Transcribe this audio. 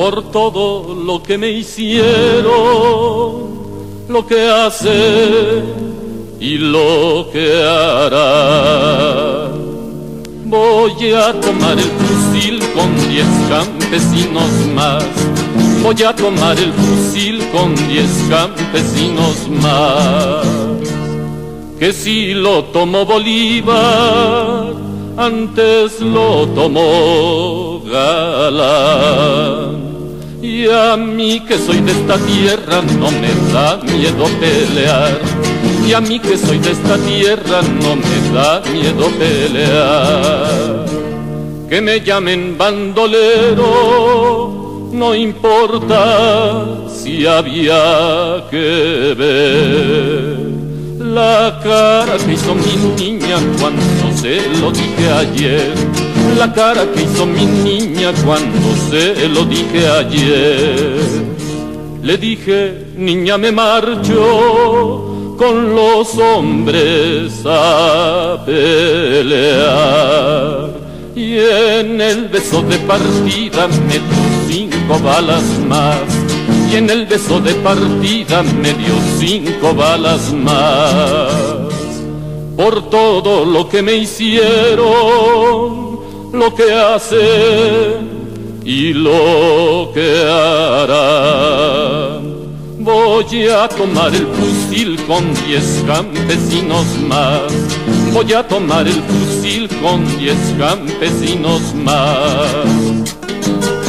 por todo lo que me hicieron, lo que hace y lo que hará. Voy a tomar el fusil con 10 campesinos más. Voy a tomar el fusil con 10 campesinos más. Que si lo tomó Bolívar, antes lo tomó Galán. Y a mí que soy de esta tierra no me da miedo pelear. Y a mí que soy de esta tierra no me da miedo pelear. Que me llamen bandolero, no importa si había que ver la cara que hizo mi niña cuando se lo dije ayer. La cara que hizo mi niña cuando se lo dije ayer. Le dije, niña, me marcho con los hombres a pelear. Y en el beso de partida me dio 5 balas más. Y en el beso de partida me dio 5 balas más. Por todo lo que me hicieron, lo que hace y lo que hará. Voy a tomar el fusil con 10 campesinos más. Voy a tomar el fusil con 10 campesinos más.